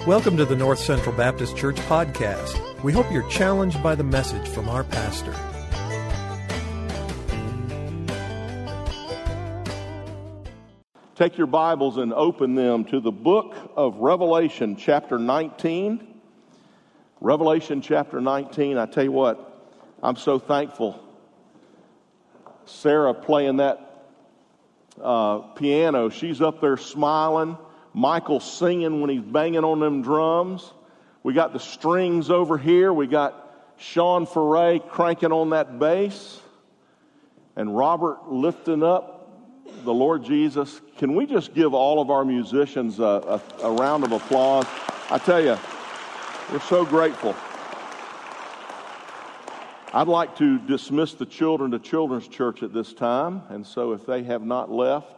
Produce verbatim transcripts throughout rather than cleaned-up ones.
Welcome to the North Central Baptist Church podcast. We hope you're challenged by the message from our pastor. Take your Bibles and open them to the book of Revelation, chapter nineteen. Revelation, chapter nineteen. I tell you what, I'm so thankful. Sarah playing that uh, piano, she's up there smiling. Michael singing when he's banging on them drums. We got the strings over here. We got Sean Foray cranking on that bass. And Robert lifting up the Lord Jesus. Can we just give all of our musicians a, a, a round of applause? I tell you, we're so grateful. I'd like to dismiss the children to Children's Church at this time. And so if they have not left,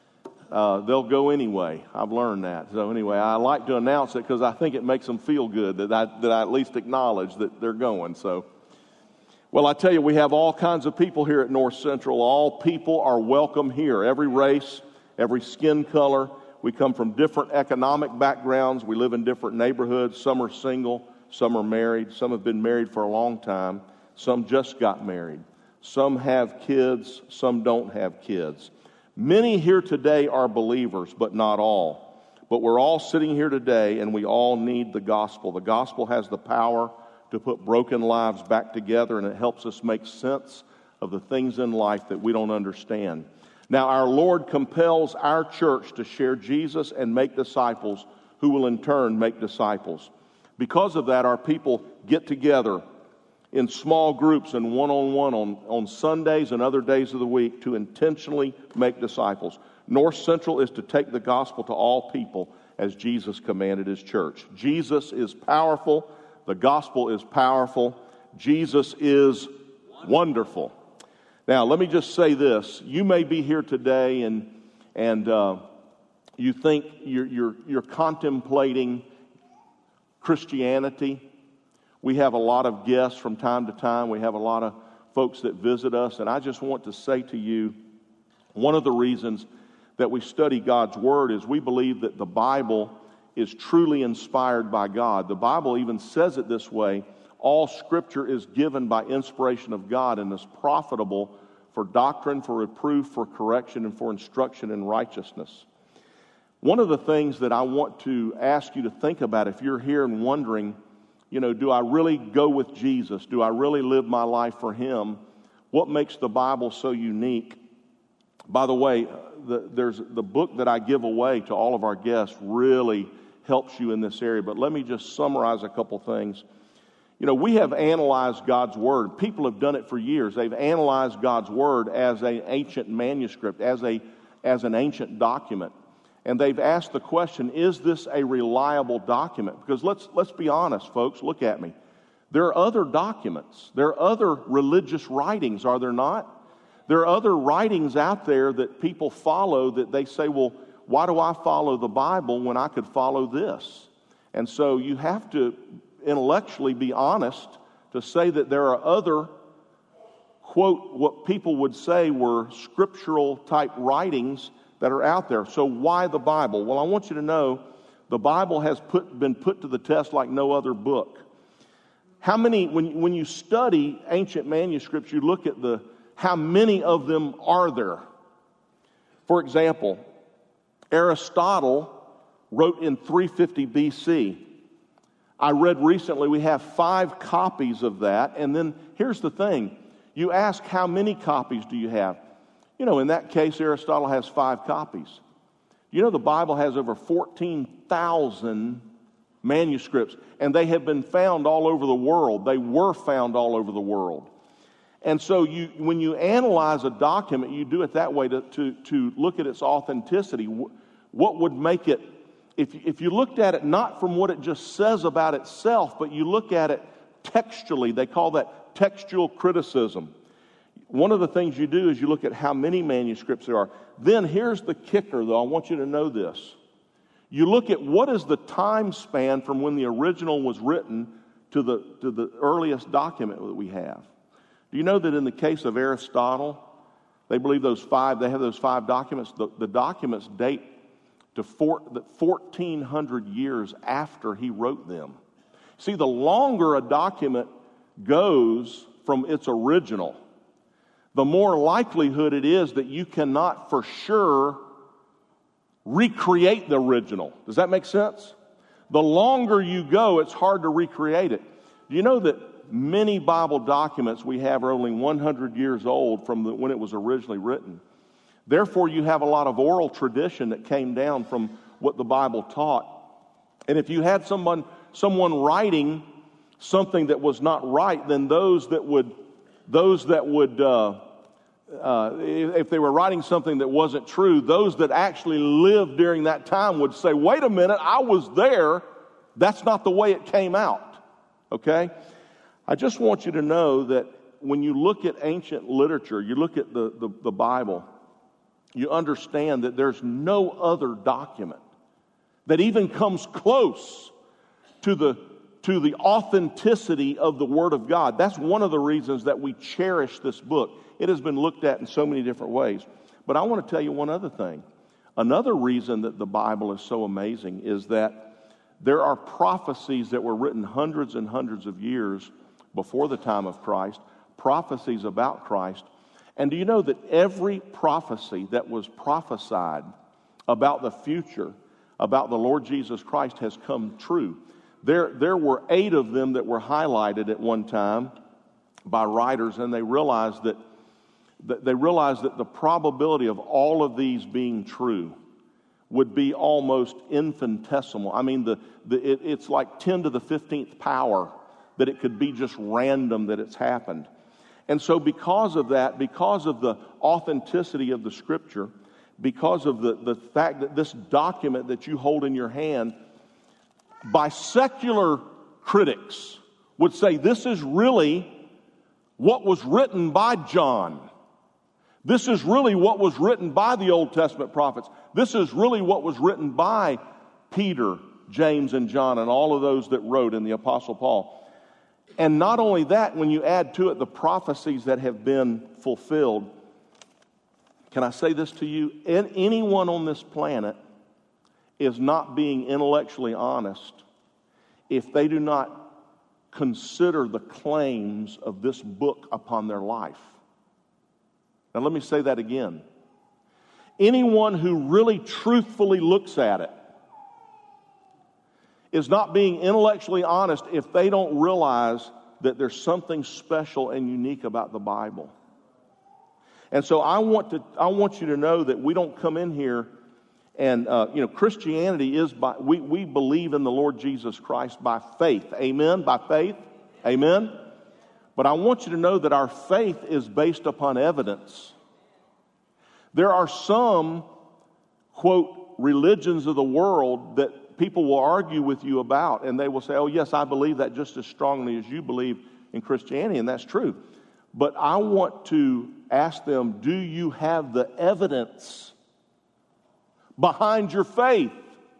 Uh, they'll go anyway. I've learned that. So anyway, I like to announce it because I think it makes them feel good that I, that I at least acknowledge that they're going. So, well, I tell you, we have all kinds of people here at North Central. All people are welcome here. Every race, every skin color. We come from different economic backgrounds. We live in different neighborhoods. Some are single. Some are married. Some have been married for a long time. Some just got married. Some have kids. Some don't have kids. Many here today are believers, but not all. But we're all sitting here today, and we all need the gospel. The gospel has the power to put broken lives back together, and it helps us make sense of the things in life that we don't understand. Now, our Lord compels our church to share Jesus and make disciples who will in turn make disciples. Because of that, our people get together in small groups and one-on-one on, on Sundays and other days of the week to intentionally make disciples. North Central is to take the gospel to all people as Jesus commanded his church. Jesus is powerful. The gospel is powerful. Jesus is wonderful. Now, let me just say this. You may be here today and and uh, you think you're, you're, you're contemplating Christianity. We have a lot of guests from time to time. We have a lot of folks that visit us. And I just want to say to you, one of the reasons that we study God's Word is we believe that the Bible is truly inspired by God. The Bible even says it this way: all Scripture is given by inspiration of God and is profitable for doctrine, for reproof, for correction, and for instruction in righteousness. One of the things that I want to ask you to think about if you're here and wondering, you know, do I really go with Jesus? Do I really live my life for him? What makes the Bible so unique? By the way, the, there's the book that I give away to all of our guests really helps you in this area. But let me just summarize a couple things. You know, we have analyzed God's Word. People have done it for years. They've analyzed God's Word as an ancient manuscript, as a as an ancient document. And they've asked the question, is this a reliable document? Because let's let's be honest, folks, look at me. There are other documents. There are other religious writings, are there not? There are other writings out there that people follow that they say, well, why do I follow the Bible when I could follow this? And so you have to intellectually be honest to say that there are other, quote, what people would say were scriptural type writings that are out there. So why the Bible? Well, I want you to know the Bible has put, been put to the test like no other book. How many, when, when you study ancient manuscripts, you look at the how many of them are there? For example, Aristotle wrote in three fifty B C. I read recently we have five copies of that. And then here's the thing. You ask, how many copies do you have? You know, in that case, Aristotle has five copies. You know, the Bible has over fourteen thousand manuscripts, and they have been found all over the world. They were found all over the world. And so you, when you analyze a document, you do it that way to, to, to look at its authenticity. What would make it, if, if you looked at it not from what it just says about itself, but you look at it textually, they call that textual criticism. One of the things you do is you look at how many manuscripts there are. Then here's the kicker, though. I want you to know this. You look at what is the time span from when the original was written to the, to the earliest document that we have. Do you know that in the case of Aristotle, they believe those five, they have those five documents. The, the documents date to four, fourteen hundred years after he wrote them. See, the longer a document goes from its original, the more likelihood it is that you cannot for sure recreate the original. Does that make sense? The longer you go, it's hard to recreate it. Do you know that many Bible documents we have are only one hundred years old from the, when it was originally written? Therefore, you have a lot of oral tradition that came down from what the Bible taught. And if you had someone, someone writing something that was not right, then those that would, those that would, uh, uh, if they were writing something that wasn't true, those that actually lived during that time would say, "Wait a minute, I was there. That's not the way it came out." Okay? I just want you to know that when you look at ancient literature, you look at the, the, the Bible, you understand that there's no other document that even comes close to the, to the authenticity of the Word of God. That's one of the reasons that we cherish this book. It has been looked at in so many different ways. But I want to tell you one other thing. Another reason that the Bible is so amazing is that there are prophecies that were written hundreds and hundreds of years before the time of Christ, prophecies about Christ. And do you know that every prophecy that was prophesied about the future, about the Lord Jesus Christ, has come true? There, there were eight of them that were highlighted at one time by writers, and they realized that, that they realized that the probability of all of these being true would be almost infinitesimal. I mean, the, the it, it's like ten to the fifteenth power that it could be just random that it's happened. And so because of that, because of the authenticity of the Scripture, because of the, the fact that this document that you hold in your hand, by secular critics would say this is really what was written by John. This is really what was written by the Old Testament prophets. This is really what was written by Peter, James, and John, and all of those that wrote, in the Apostle Paul. And not only that, when you add to it the prophecies that have been fulfilled, can I say this to you? Anyone on this planet is not being intellectually honest if they do not consider the claims of this book upon their life. Now let me say that again. Anyone who really truthfully looks at it is not being intellectually honest if they don't realize that there's something special and unique about the Bible. And so I want to I want you to know that we don't come in here and uh, you know Christianity is by we we believe in the Lord Jesus Christ by faith. Amen. By faith. Amen. But I want you to know that our faith is based upon evidence. There are some, quote, religions of the world that people will argue with you about, and they will say, "Oh, yes, I believe that just as strongly as you believe in Christianity," and that's true. But I want to ask them, do you have the evidence behind your faith?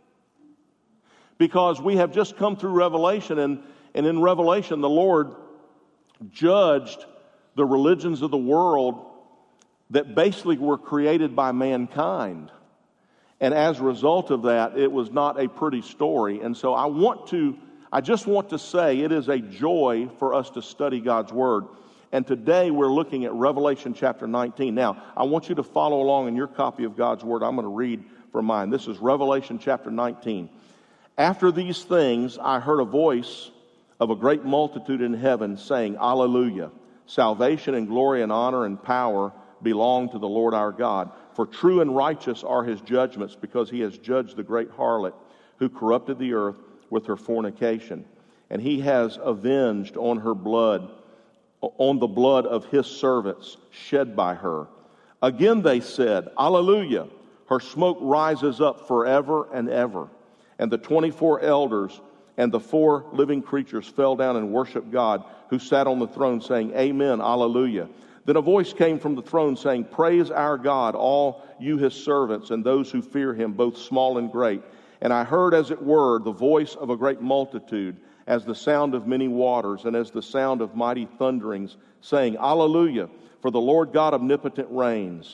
Because we have just come through Revelation, and, and in Revelation, the Lord judged the religions of the world that basically were created by mankind. And as a result of that, it was not a pretty story. And so I want to, I just want to say it is a joy for us to study God's Word. And today we're looking at Revelation chapter nineteen. Now, I want you to follow along in your copy of God's Word. I'm going to read from mine. This is Revelation chapter nineteen. "After these things, I heard a voice of a great multitude in heaven saying, 'Alleluia! Salvation and glory and honor and power belong to the Lord our God. For true and righteous are his judgments, because he has judged the great harlot who corrupted the earth with her fornication. And he has avenged on her blood, on the blood of his servants shed by her.' Again they said, 'Alleluia! Her smoke rises up forever and ever.' And the twenty-four elders and the four living creatures fell down and worshiped God, who sat on the throne, saying, 'Amen, Alleluia.' Then a voice came from the throne saying, 'Praise our God, all you his servants, and those who fear him, both small and great.' And I heard, as it were, the voice of a great multitude, as the sound of many waters, and as the sound of mighty thunderings, saying, 'Alleluia, for the Lord God omnipotent reigns.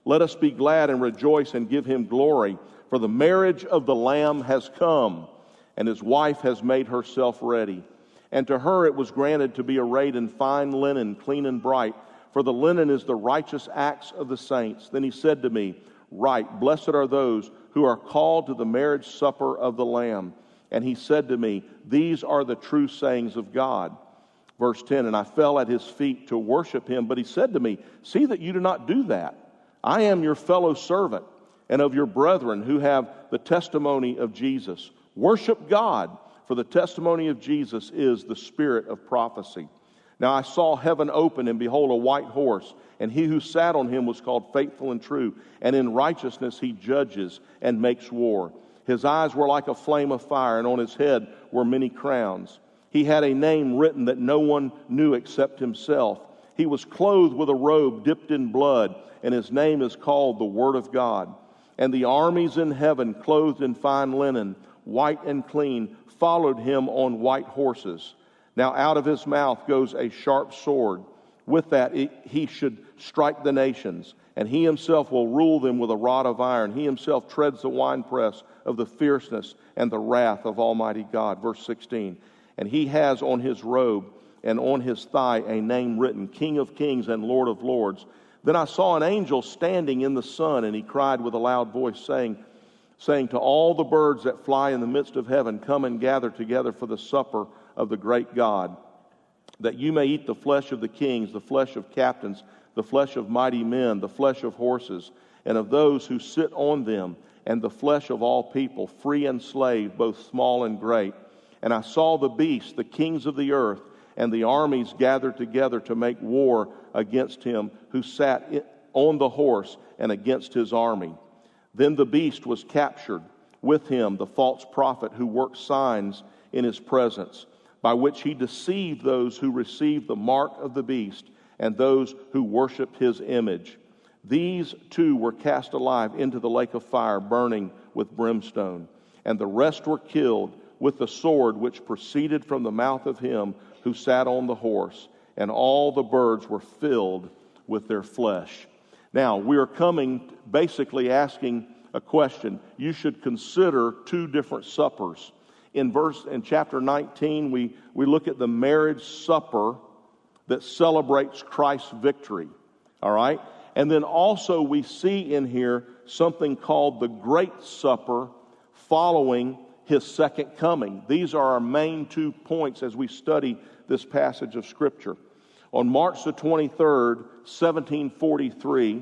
Let us be glad and rejoice and give him glory, for the marriage of the Lamb has come, and his wife has made herself ready. And to her it was granted to be arrayed in fine linen, clean and bright, for the linen is the righteous acts of the saints. Then he said to me, Write, blessed are those who are called to the marriage supper of the Lamb. And he said to me, These are the true sayings of God. Verse ten, and I fell at his feet to worship him, but he said to me, See that you do not do that. I am your fellow servant and of your brethren who have the testimony of Jesus. Worship God, for the testimony of Jesus is the spirit of prophecy. Now I saw heaven open, and behold, a white horse, and he who sat on him was called Faithful and True, and in righteousness he judges and makes war. His eyes were like a flame of fire, and on his head were many crowns. He had a name written that no one knew except himself. He was clothed with a robe dipped in blood, and his name is called the Word of God. And the armies in heaven, clothed in fine linen, white and clean, followed him on white horses. Now out of his mouth goes a sharp sword. With that it, he should strike the nations, and he himself will rule them with a rod of iron. He himself treads the winepress of the fierceness and the wrath of Almighty God. Verse sixteen, and he has on his robe and on his thigh a name written, King of Kings and Lord of Lords. Then I saw an angel standing in the sun, and he cried with a loud voice, saying, saying to all the birds that fly in the midst of heaven, Come and gather together for the supper of the great God, that you may eat the flesh of the kings, the flesh of captains, the flesh of mighty men, the flesh of horses, and of those who sit on them, and the flesh of all people, free and slave, both small and great. And I saw the beasts, the kings of the earth, and the armies gathered together to make war against him who sat on the horse and against his army. Then the beast was captured, with him the false prophet who worked signs in his presence, by which he deceived those who received the mark of the beast and those who worshipped his image. These two were cast alive into the lake of fire, burning with brimstone. And the rest were killed with the sword which proceeded from the mouth of him who sat on the horse. And all the birds were filled with their flesh. Now, we are coming basically asking a question. You should consider two different suppers. In verse in chapter nineteen, we, we look at the marriage supper that celebrates Christ's victory. All right? And then also we see in here something called the Great Supper following his second coming. These are our main two points as we study this passage of Scripture. On March the twenty-third, seventeen forty-three,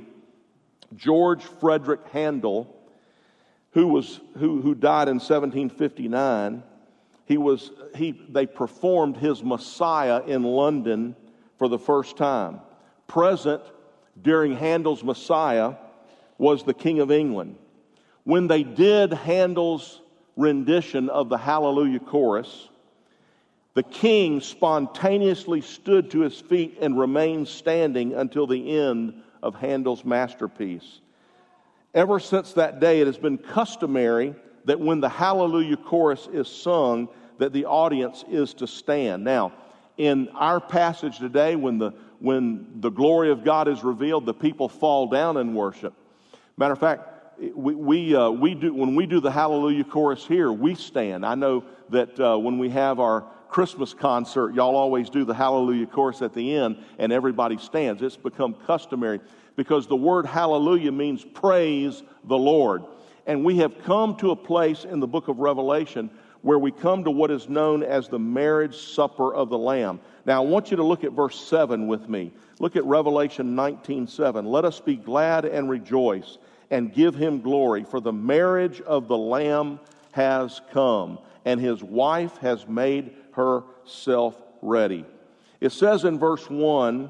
George Frederick Handel, who was who who died in seventeen fifty-nine, he was he they performed his Messiah in London for the first time. Present during Handel's Messiah was the King of England. When they did Handel's rendition of the Hallelujah chorus, the king spontaneously stood to his feet and remained standing until the end of Handel's masterpiece. Ever since that day, it has been customary that when the Hallelujah chorus is sung, that the audience is to stand. Now, in our passage today, when the when the glory of God is revealed, the people fall down in worship. Matter of fact, we we uh, we do when we do the Hallelujah chorus here, we stand. I know that uh, when we have our Christmas concert, y'all always do the Hallelujah chorus at the end, and everybody stands. It's become customary because the word hallelujah means praise the Lord. And we have come to a place in the book of Revelation where we come to what is known as the marriage supper of the Lamb. Now, I want you to look at verse seven with me. Look at Revelation nineteen seven. Let us be glad and rejoice and give him glory, for the marriage of the Lamb has come, and his wife has made herself ready. It says in verse one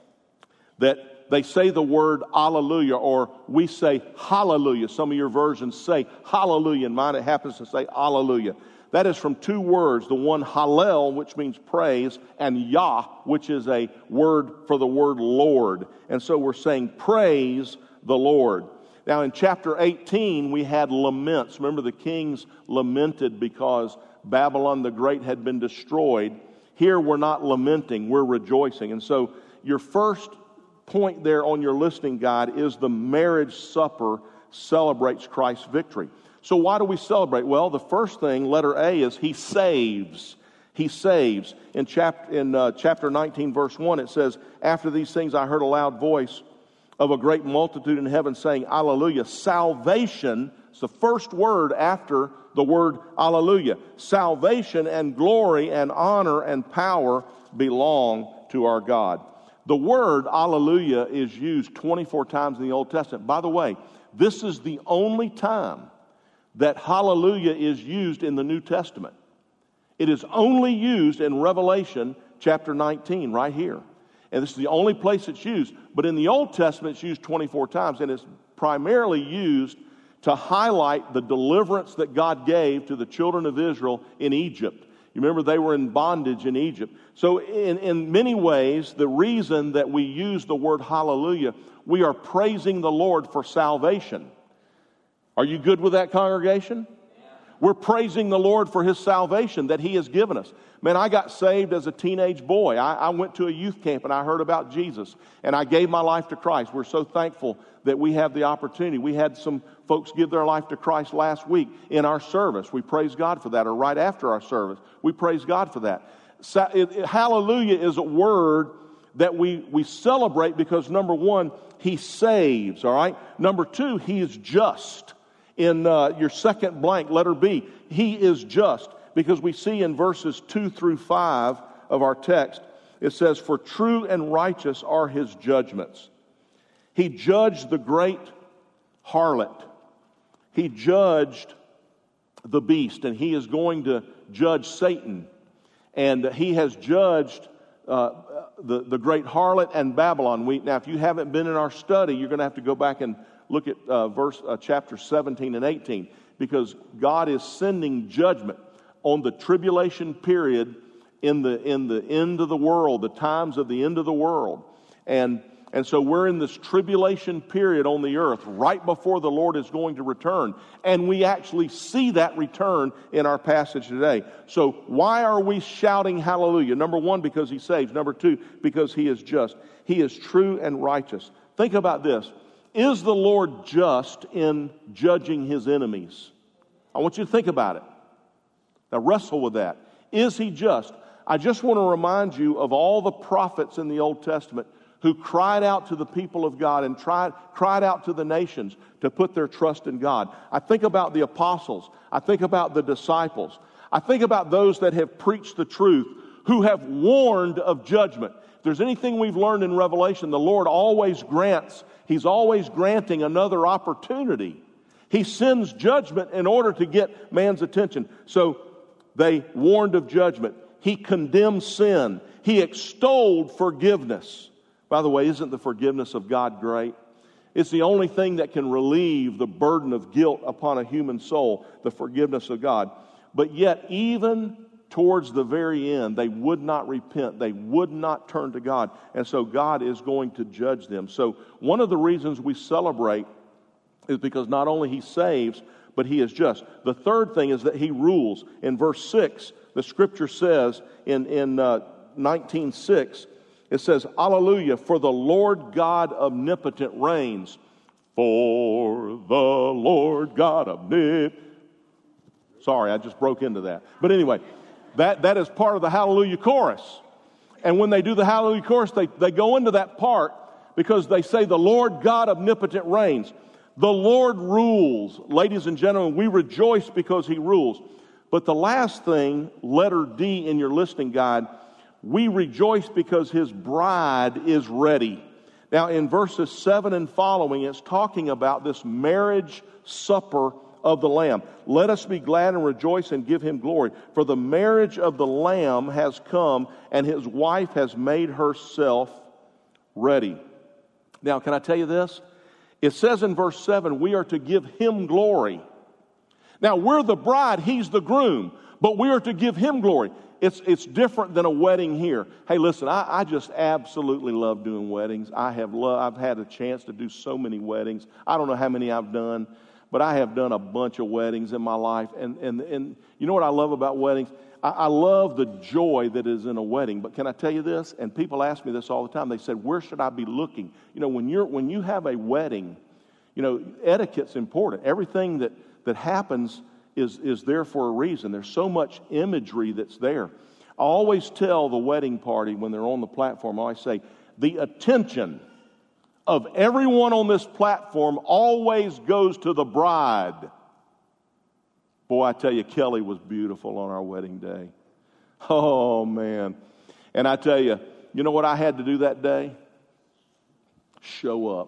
that they say the word alleluia, or we say hallelujah. Some of your versions say hallelujah, and mine it happens to say alleluia. That is from two words, the one hallel, which means praise, and Yah, which is a word for the word Lord. And so we're saying praise the Lord. Now in chapter eighteen, we had laments. Remember, the kings lamented because Babylon the Great had been destroyed. Here we're not lamenting, we're rejoicing. And so your first point there on your listening guide is the marriage supper celebrates Christ's victory. So why do we celebrate? Well, the first thing, letter A, is he saves. He saves. In, chap- in uh, chapter nineteen, verse one, it says, after these things I heard a loud voice of a great multitude in heaven saying, Alleluia. Salvation is the first word after the word Alleluia. Salvation and glory and honor and power belong to our God. The word Alleluia is used twenty-four times in the Old Testament. By the way, this is the only time that hallelujah is used in the New Testament. It is only used in Revelation chapter nineteen, right here. And this is the only place it's used. But in the Old Testament, it's used twenty-four times, and it's primarily used to highlight the deliverance that God gave to the children of Israel in Egypt. You remember they were in bondage in Egypt. So in, in many ways, the reason that we use the word hallelujah, we are praising the Lord for salvation. Are you good with that, congregation? We're praising the Lord for His salvation that He has given us. Man, I got saved as a teenage boy. I, I went to a youth camp and I heard about Jesus and I gave my life to Christ. We're so thankful that we have the opportunity. We had some folks give their life to Christ last week in our service. We praise God for that, or right after our service. We praise God for that. So, it, it, hallelujah is a word that we, we celebrate because, number one, He saves, all right? Number two, He is just. In uh, your second blank, letter B, He is just. Because we see in verses two through five of our text, it says, for true and righteous are His judgments. He judged the great harlot. He judged the beast, and He is going to judge Satan. And He has judged uh, the, the great harlot and Babylon. We, now, if you haven't been in our study, you're going to have to go back and look at uh, verse uh, chapter seventeen and eighteen, because God is sending judgment on the tribulation period in the in the end of the world, the times of the end of the world. And and so we're in this tribulation period on the earth right before the Lord is going to return. And we actually see that return in our passage today. So why are we shouting hallelujah? Number one, because He saves. Number two, because He is just. He is true and righteous. Think about this. Is the Lord just in judging His enemies? I want you to think about it. Now wrestle with that. Is He just? I just want to remind you of all the prophets in the Old Testament who cried out to the people of God and tried, cried out to the nations to put their trust in God. I think about the apostles. I think about the disciples. I think about those that have preached the truth, who have warned of judgment. If there's anything we've learned in Revelation, the Lord always grants, He's always granting another opportunity. He sends judgment in order to get man's attention. So they warned of judgment. He condemned sin. He extolled forgiveness. By the way, isn't the forgiveness of God great? It's the only thing that can relieve the burden of guilt upon a human soul, the forgiveness of God. But yet, even towards the very end, they would not repent. They would not turn to God. And so God is going to judge them. So one of the reasons we celebrate is because not only He saves, but He is just. The third thing is that He rules. In verse six, the Scripture says in, in uh, nineteen six, it says, Alleluia, for the Lord God omnipotent reigns. For the Lord God omnipotent. Sorry, I just broke into that. But anyway, that, that is part of the Hallelujah chorus. And when they do the Hallelujah chorus, they, they go into that part because they say, the Lord God omnipotent reigns. The Lord rules. Ladies and gentlemen, we rejoice because He rules. But the last thing, letter D in your listening guide, we rejoice because His bride is ready. Now in verses seven and following, it's talking about this marriage supper of the Lamb. Let us be glad and rejoice and give Him glory. For the marriage of the Lamb has come, and His wife has made herself ready. Now, can I tell you this? It says in verse seven, we are to give Him glory. Now, we're the bride, He's the groom, but we are to give Him glory. It's it's different than a wedding here. Hey, listen, I, I just absolutely love doing weddings. I have lo- I've had a chance to do so many weddings. I don't know how many I've done, but I have done a bunch of weddings in my life. And, and, and you know what I love about weddings? I, I love the joy that is in a wedding. But can I tell you this? And people ask me this all the time. They said, where should I be looking? You know, when you're when you have a wedding, you know, etiquette's important. Everything that, that happens is, is there for a reason. There's so much imagery that's there. I always tell the wedding party when they're on the platform, I always say, the attention of everyone on this platform always goes to the bride. Boy, I tell you, Kelly was beautiful on our wedding day. Oh, man. And I tell you, you know what I had to do that day? Show up.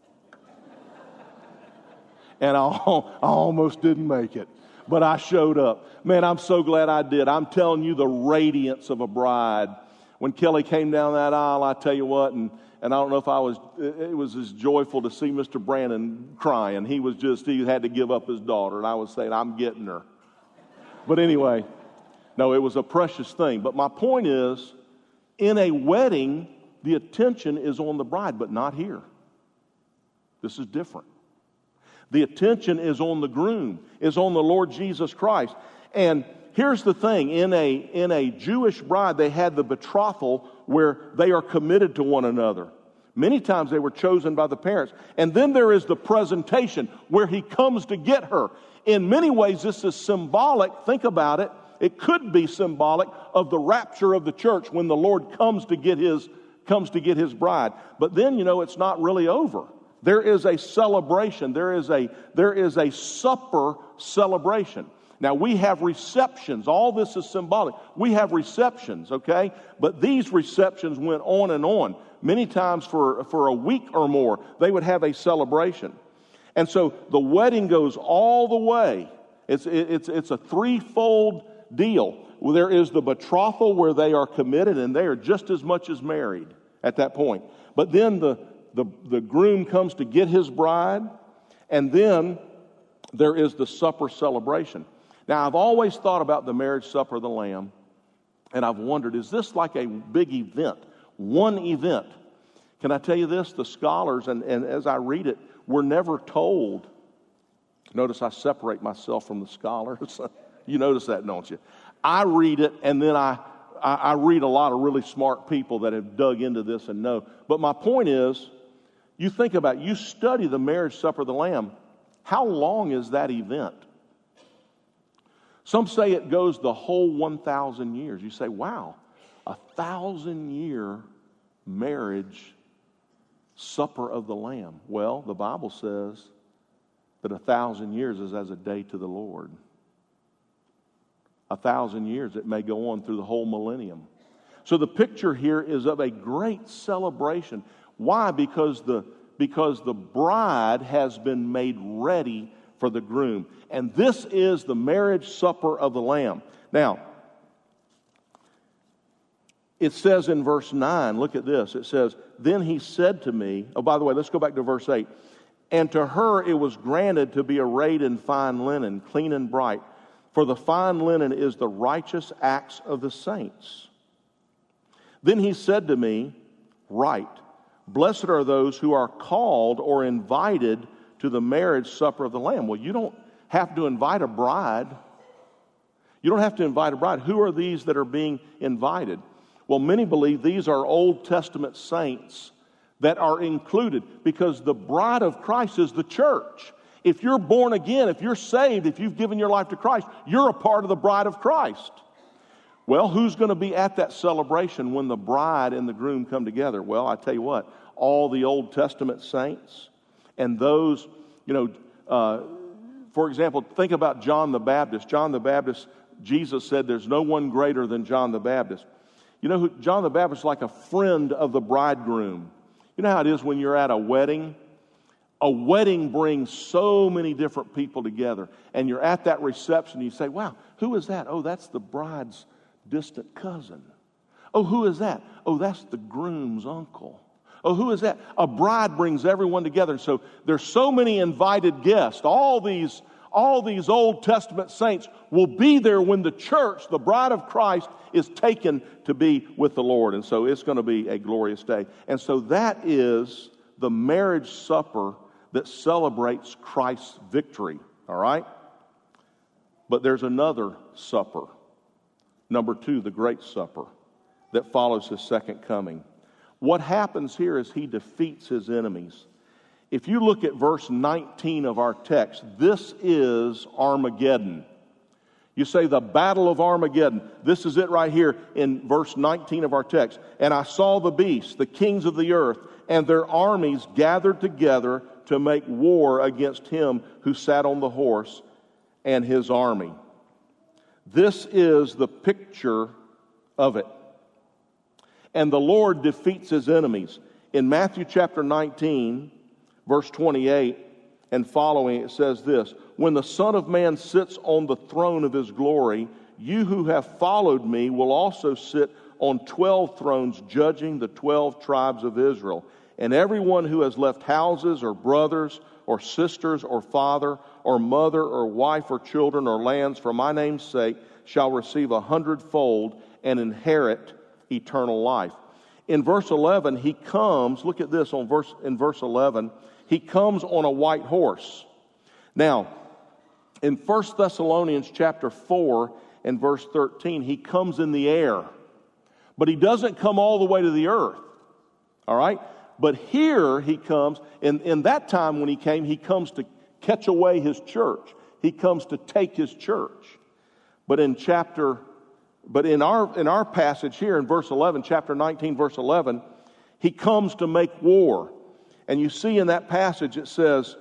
And I, I almost didn't make it, but I showed up. Man, I'm so glad I did. I'm telling you, the radiance of a bride. When Kelly came down that aisle, I tell you what, and, and I don't know if I was, it was as joyful to see Mister Brandon crying. He was just, he had to give up his daughter, and I was saying, I'm getting her. But anyway, no, it was a precious thing. But my point is, in a wedding, the attention is on the bride, but not here. This is different. The attention is on the groom, is on the Lord Jesus Christ. And here's the thing, in a, in a Jewish bride, they had the betrothal where they are committed to one another. Many times they were chosen by the parents. And then there is the presentation where he comes to get her. In many ways, this is symbolic. Think about it. It could be symbolic of the rapture of the church when the Lord comes to get his, comes to get his bride. But then, you know, it's not really over. There is a celebration. There is a, there is a supper celebration. Now, we have receptions. All this is symbolic. We have receptions, okay? But these receptions went on and on. Many times for, for a week or more, they would have a celebration. And so the wedding goes all the way. It's, it's, it's a threefold deal. There is the betrothal where they are committed and they are just as much as married at that point. But then the The, the groom comes to get his bride, and then there is the supper celebration. Now, I've always thought about the marriage supper of the Lamb, and I've wondered, is this like a big event, one event? Can I tell you this? The scholars, and, and as I read it, were never told. Notice I separate myself from the scholars. You notice that, don't you? I read it, and then I, I, I read a lot of really smart people that have dug into this and know. But my point is, you think about it, you study the marriage supper of the Lamb. How long is that event? Some say it goes the whole one thousand years. You say, wow, a thousand-year marriage supper of the Lamb. Well, the Bible says that a thousand years is as a day to the Lord. A thousand years, it may go on through the whole millennium. So the picture here is of a great celebration. Why? Because the, because the bride has been made ready for the groom. And this is the marriage supper of the Lamb. Now, it says in verse nine, look at this. It says, then he said to me, oh, by the way, let's go back to verse eight. And to her it was granted to be arrayed in fine linen, clean and bright. For the fine linen is the righteous acts of the saints. Then he said to me, write, blessed are those who are called or invited to the marriage supper of the Lamb. Well, you don't have to invite a bride. You don't have to invite a bride. Who are these that are being invited? Well, many believe these are Old Testament saints that are included because the bride of Christ is the church. If you're born again, if you're saved, if you've given your life to Christ, you're a part of the bride of Christ. Well, who's going to be at that celebration when the bride and the groom come together? Well, I tell you what, all the Old Testament saints and those, you know, uh, for example, think about John the Baptist. John the Baptist, Jesus said there's no one greater than John the Baptist. You know, who, John the Baptist is like a friend of the bridegroom. You know how it is when you're at a wedding? A wedding brings so many different people together. And you're at that reception, and you say, wow, who is that? Oh, that's the bride's distant cousin. Oh, who is that? Oh, that's the groom's uncle. Oh, who is that? A bride brings everyone together. So there's so many invited guests. All these, all these Old Testament saints will be there when the church, the bride of Christ, is taken to be with the Lord. And so it's going to be a glorious day. And so that is the marriage supper that celebrates Christ's victory, all right? But there's another supper, number two, the great supper, that follows his second coming. What happens here is he defeats his enemies. If you look at verse nineteen of our text, this is Armageddon. You say the battle of Armageddon. This is it right here in verse nineteen of our text. And I saw the beasts, the kings of the earth, and their armies gathered together to make war against him who sat on the horse and his army. This is the picture of it. And the Lord defeats his enemies. In Matthew chapter nineteen, verse twenty-eight and following, it says this: when the Son of Man sits on the throne of his glory, you who have followed me will also sit on twelve thrones, judging the twelve tribes of Israel. And everyone who has left houses or brothers or sisters or father or mother or wife or children or lands for my name's sake shall receive a hundredfold and inherit eternal life. In verse eleven, he comes, look at this on verse in verse eleven, he comes on a white horse. Now, in First Thessalonians chapter four and verse thirteen, he comes in the air. But he doesn't come all the way to the earth. All right? But here he comes, and in that time when he came, he comes to catch away his church. He comes to take his church. But in chapter But in our in our passage here in verse eleven, chapter nineteen, verse eleven, he comes to make war. And you see in that passage it says,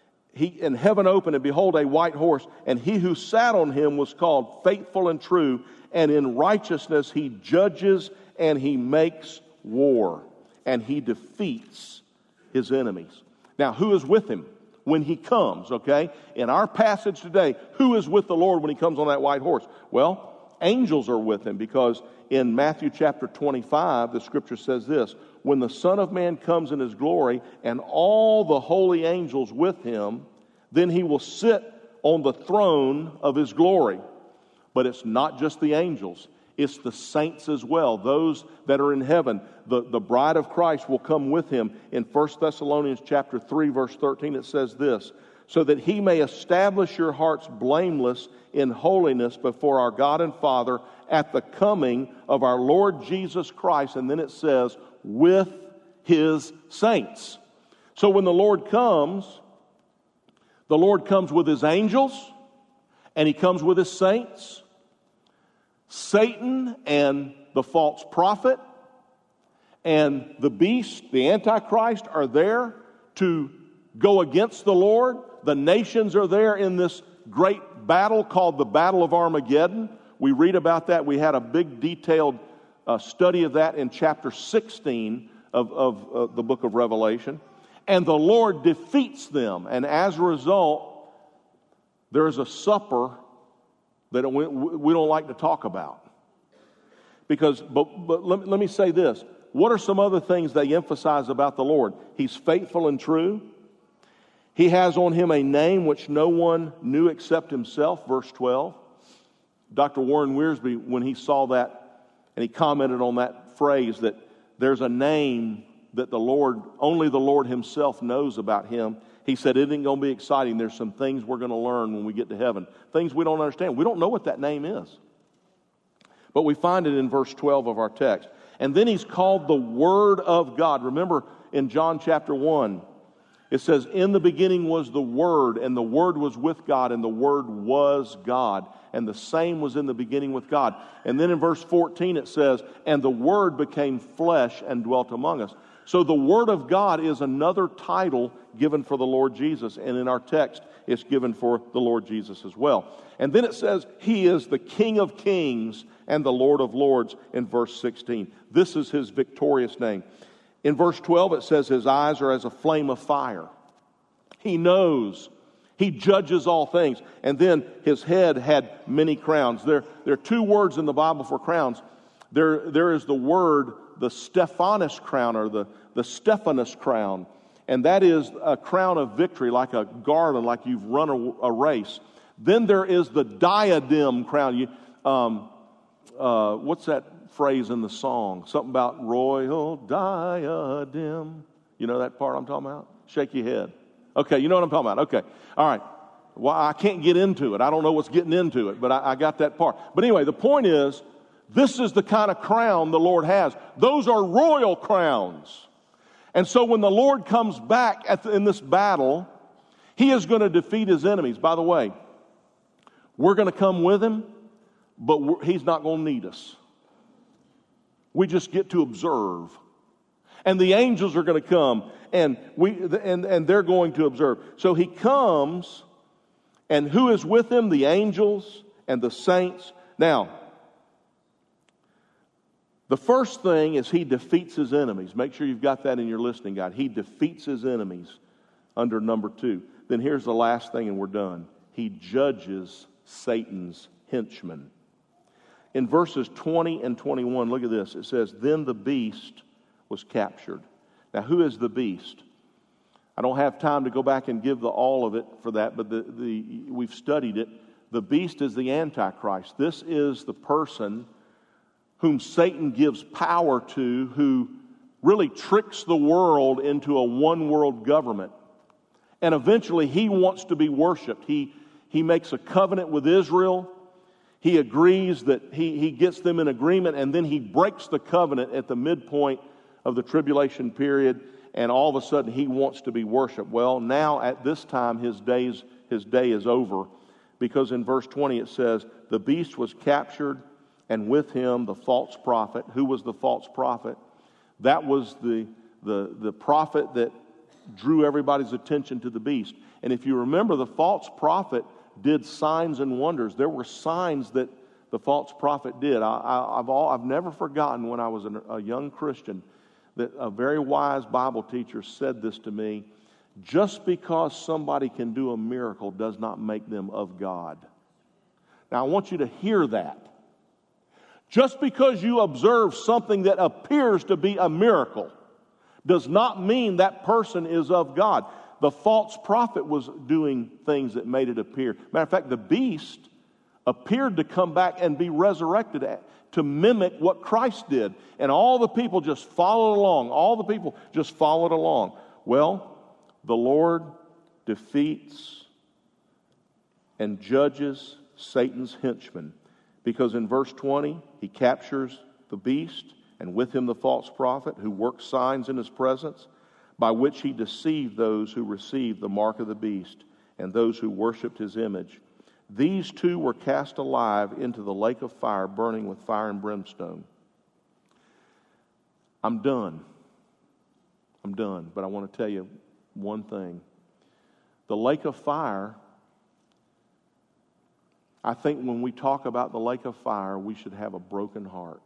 he and heaven opened, and behold, a white horse, and he who sat on him was called Faithful and True, and in righteousness he judges and he makes war, and he defeats his enemies. Now, who is with him when he comes, okay? In our passage today, who is with the Lord when he comes on that white horse? Well, angels are with him, because in Matthew chapter twenty-five, the scripture says this: when the Son of Man comes in his glory and all the holy angels with him, then he will sit on the throne of his glory. But it's not just the angels, it's the saints as well, those that are in heaven. The, the bride of Christ will come with him. In First Thessalonians chapter three, verse thirteen, it says this: so that he may establish your hearts blameless in holiness before our God and Father at the coming of our Lord Jesus Christ. And then it says, with his saints. So when the Lord comes, the Lord comes with his angels, and he comes with his saints. Satan and the false prophet and the beast, the Antichrist, are there to go against the Lord. The nations are there in this great battle called the Battle of Armageddon. We read about that. We had a big detailed uh, study of that in chapter sixteen of, of uh, the book of Revelation. And the Lord defeats them. And as a result, there is a supper that we, we don't like to talk about. Because, but, but let, let me say this. What are some other things they emphasize about the Lord? He's faithful and true. He has on him a name which no one knew except himself, verse twelve. Doctor Warren Wiersbe, when he saw that, and he commented on that phrase that there's a name that the Lord, only the Lord himself knows about him, he said, it ain't going to be exciting. There's some things we're going to learn when we get to heaven. Things we don't understand. We don't know what that name is. But we find it in verse twelve of our text. And then he's called the Word of God. Remember in John chapter one, it says, in the beginning was the Word, and the Word was with God, and the Word was God. And the same was in the beginning with God. And then in verse fourteen it says, and the Word became flesh and dwelt among us. So the Word of God is another title given for the Lord Jesus. And in our text, it's given for the Lord Jesus as well. And then it says, He is the King of kings and the Lord of lords in verse sixteen. This is His victorious name. In verse twelve, it says his eyes are as a flame of fire. He knows. He judges all things. And then his head had many crowns. There, there are two words in the Bible for crowns. There, there is the word, the Stephanos crown, or the, the Stephanus crown. And that is a crown of victory, like a garland, like you've run a, a race. Then there is the diadem crown. You, um, uh, what's that phrase in the song? Something about royal diadem. You know that part I'm talking about? Shake your head. Okay, you know what I'm talking about. Okay, all right. Well, I can't get into it. I don't know what's getting into it, but I, I got that part. But anyway, the point is, this is the kind of crown the Lord has. Those are royal crowns. And so when the Lord comes back at the, in this battle, He is going to defeat His enemies. By the way, we're going to come with Him, but we're, He's not going to need us. We just get to observe. And the angels are going to come, and we and, and they're going to observe. So He comes, and who is with Him? The angels and the saints. Now, the first thing is He defeats His enemies. Make sure you've got that in your listening guide. He defeats His enemies under number two. Then here's the last thing, and we're done. He judges Satan's henchmen. In verses twenty and twenty-one, look at this. It says, then the beast was captured. Now, who is the beast? I don't have time to go back and give the all of it for that, but the, the we've studied it. The beast is the Antichrist. This is the person whom Satan gives power to, who really tricks the world into a one-world government. And eventually he wants to be worshipped. He, he makes a covenant with Israel. He agrees that he, he gets them in agreement, and then he breaks the covenant at the midpoint of the tribulation period, and all of a sudden he wants to be worshipped. Well, now at this time his days his day is over, because in verse twenty it says, the beast was captured, and with him the false prophet. Who was the false prophet? That was the, the, the prophet that drew everybody's attention to the beast. And if you remember, the false prophet did signs and wonders. There were signs that the false prophet did. I, I, I've, all, I've never forgotten when I was an, a young Christian that a very wise Bible teacher said this to me: just because somebody can do a miracle does not make them of God. Now I want you to hear that. Just because you observe something that appears to be a miracle does not mean that person is of God. The false prophet was doing things that made it appear. Matter of fact, the beast appeared to come back and be resurrected to mimic what Christ did. And all the people just followed along. All the people just followed along. Well, the Lord defeats and judges Satan's henchmen. Because in verse twenty, he captures the beast, and with him the false prophet, who worked signs in his presence, by which he deceived those who received the mark of the beast and those who worshipped his image. These two were cast alive into the lake of fire, burning with fire and brimstone. I'm done. I'm done. But I want to tell you one thing. The lake of fire, I think when we talk about the lake of fire, we should have a broken heart.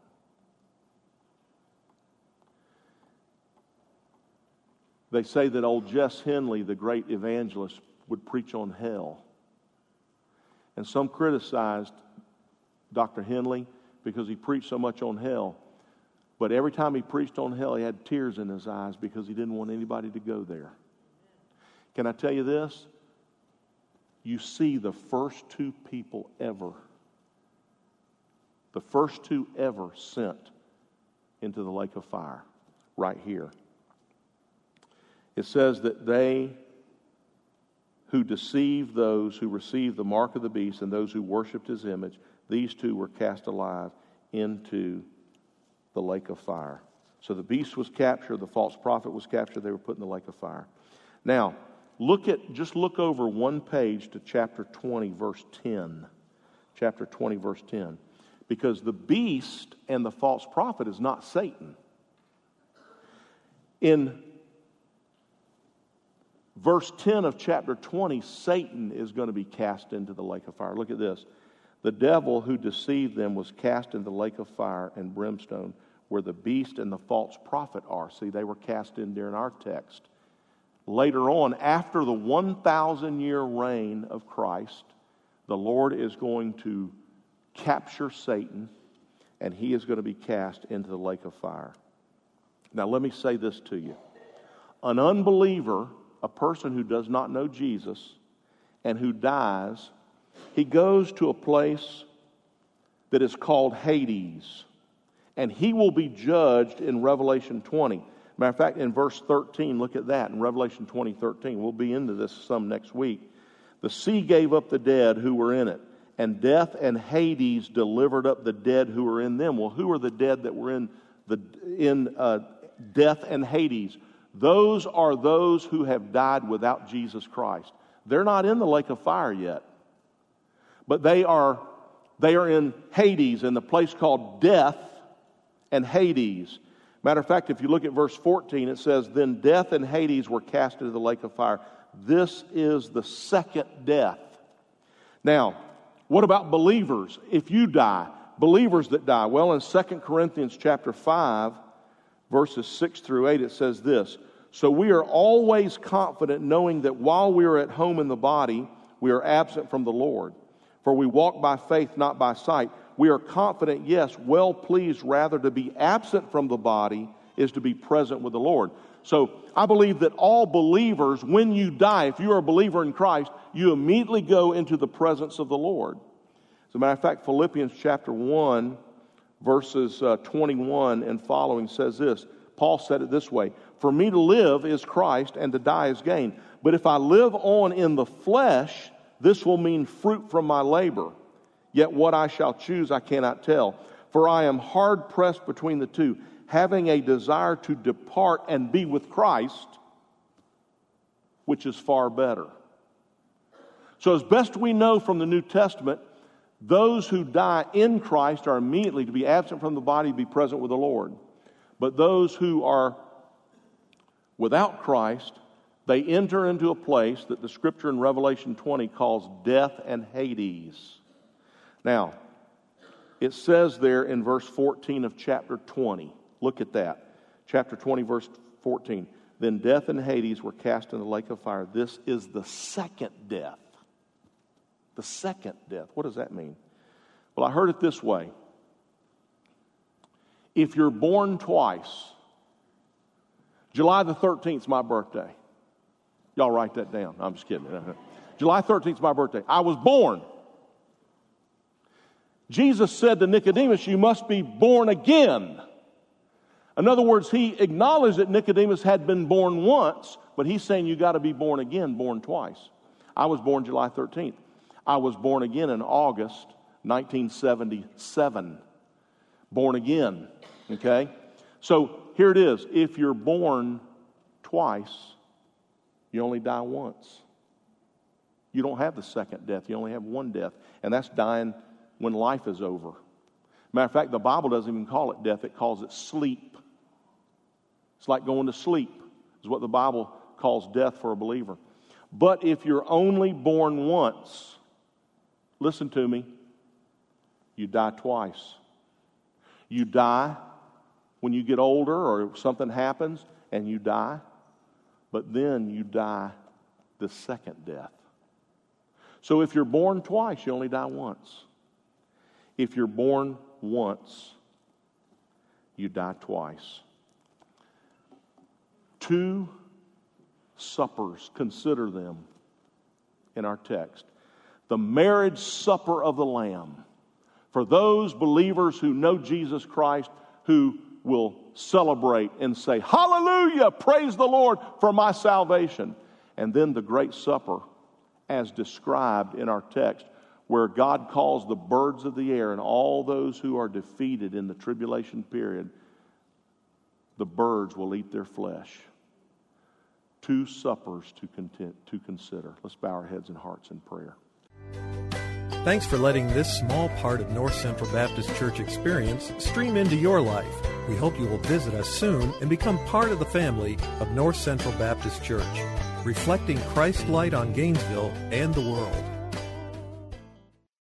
They say that old Jess Henley, the great evangelist, would preach on hell. And some criticized Doctor Henley because he preached so much on hell. But every time he preached on hell, he had tears in his eyes because he didn't want anybody to go there. Can I tell you this? You see the first two people ever, the first two ever sent into the lake of fire, right here. It says that they who deceived those who received the mark of the beast and those who worshipped his image, these two were cast alive into the lake of fire. So the beast was captured, the false prophet was captured, they were put in the lake of fire. Now, look at, just look over one page to chapter twenty, verse ten. Chapter twenty, verse ten. Because the beast and the false prophet is not Satan. In verse ten of chapter twenty, Satan is going to be cast into the lake of fire. Look at this. The devil who deceived them was cast into the lake of fire and brimstone, where the beast and the false prophet are. See, they were cast in during our text. Later on, after the one thousand year reign of Christ, the Lord is going to capture Satan, and he is going to be cast into the lake of fire. Now, let me say this to you. An unbeliever, a person who does not know Jesus and who dies, he goes to a place that is called Hades, and he will be judged in Revelation twenty. Matter of fact, in verse thirteen, look at that, in Revelation twenty, thirteen. We'll be into this some next week. The sea gave up the dead who were in it, and death and Hades delivered up the dead who were in them. Well, who are the dead that were in the in uh, death and Hades? Those are those who have died without Jesus Christ. They're not in the lake of fire yet, but they are they are in Hades, in the place called death and Hades. Matter of fact, if you look at verse fourteen, it says, "Then death and Hades were cast into the lake of fire." This is the second death. Now, what about believers? If you die, believers that die. Well, in Second Corinthians chapter five, verses six through eight, it says this, "So we are always confident, knowing that while we are at home in the body, we are absent from the Lord. For we walk by faith, not by sight. We are confident, yes, well pleased rather to be absent from the body is to be present with the Lord." So I believe that all believers, when you die, if you are a believer in Christ, you immediately go into the presence of the Lord. As a matter of fact, Philippians chapter one, verses uh, twenty-one and following says this. Paul said it this way, "For me to live is Christ, and to die is gain. But if I live on in the flesh, this will mean fruit from my labor. Yet what I shall choose I cannot tell. For I am hard pressed between the two, having a desire to depart and be with Christ, which is far better." So as best we know from the New Testament, those who die in Christ are immediately to be absent from the body, to be present with the Lord. But those who are without Christ, they enter into a place that the Scripture in Revelation twenty calls death and Hades. Now, it says there in verse fourteen of chapter twenty, look at that. Chapter twenty, verse fourteen. "Then death and Hades were cast in the lake of fire." This is the second death. The second death. What does that mean? Well, I heard it this way. If you're born twice, July the thirteenth is my birthday. Y'all write that down. I'm just kidding. July thirteenth is my birthday. I was born. Jesus said to Nicodemus, "You must be born again." In other words, he acknowledged that Nicodemus had been born once, but he's saying you got to be born again, born twice. I was born July thirteenth. I was born again in August nineteen seventy-seven. Born again, okay? So here it is. If you're born twice, you only die once. You don't have the second death. You only have one death, and that's dying when life is over. Matter of fact, the Bible doesn't even call it death. It calls it sleep. It's like going to sleep is what the Bible calls death for a believer. But if you're only born once, listen to me, you die twice. You die when you get older or something happens and you die, but then you die the second death. So if you're born twice, you only die once. If you're born once, you die twice. Two suppers, consider them in our text. The marriage supper of the Lamb. For those believers who know Jesus Christ, who will celebrate and say, "Hallelujah, praise the Lord for my salvation." And then the great supper, as described in our text, where God calls the birds of the air and all those who are defeated in the tribulation period, the birds will eat their flesh. Two suppers to, content, to consider. Let's bow our heads and hearts in prayer. Thanks for letting this small part of North Central Baptist Church experience stream into your life. We hope you will visit us soon and become part of the family of North Central Baptist Church, reflecting Christ's light on Gainesville and the world.